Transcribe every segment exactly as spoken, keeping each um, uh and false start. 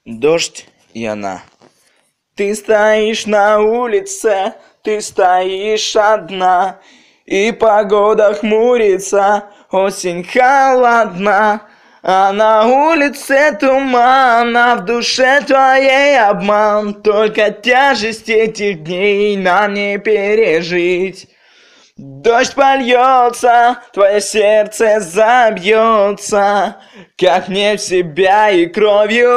Дождь и она. Ты стоишь на улице, ты стоишь одна, и погода хмурится, осень холодна. А на улице туман, а в душе твоей обман. Только тяжесть этих дней нам не пережить. Дождь польется, твое сердце забьется, как не в себя и кровью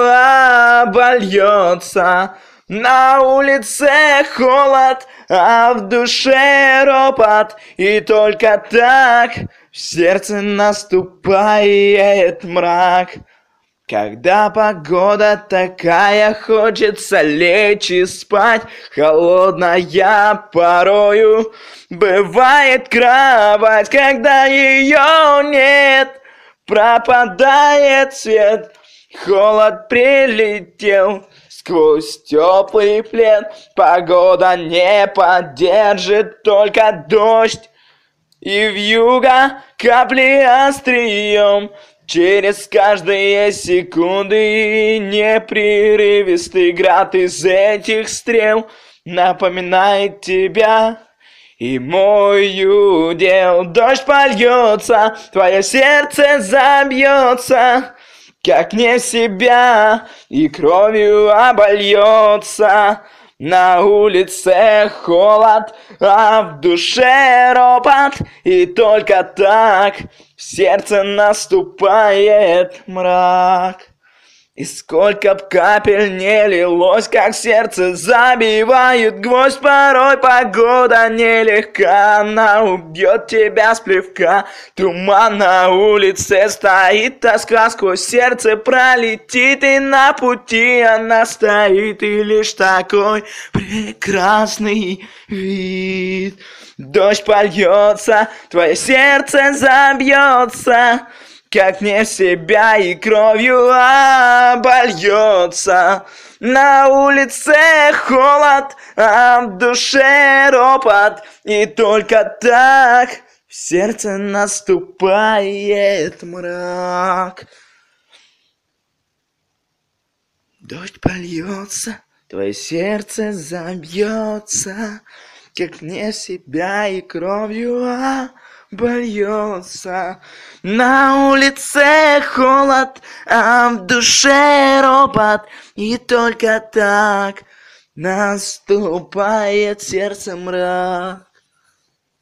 обольется. На улице холод, а в душе ропот, и только так в сердце наступает мрак. Когда погода такая, хочется лечь и спать. Холодная порою бывает кровать. Когда ее нет, пропадает свет. Холод прилетел сквозь теплый плед. Погода не поддержит, только дождь и вьюга капли острием. Через каждые секунды непрерывистый град из этих стрел напоминает тебя и мой удел. Дождь польется, твое сердце забьется, как не в себя, и кровью обольется. На улице холод, а в душе ропот, и только так в сердце наступает мрак. И сколько б капель не лилось, как сердце забивает гвоздь. Порой погода нелегка, она убьет тебя с плевка. Туман на улице стоит, тоска сквозь сердце пролетит, и на пути она стоит, и лишь такой прекрасный вид. Дождь польется, твое сердце забьется, как не в себя, и кровью обольется. На улице холод, а в душе ропот, и только так в сердце наступает мрак. Дождь польется, твое сердце забьется, как не в себя, и кровью обольется. На улице холод, а в душе ропот, и только так наступает сердце мрак.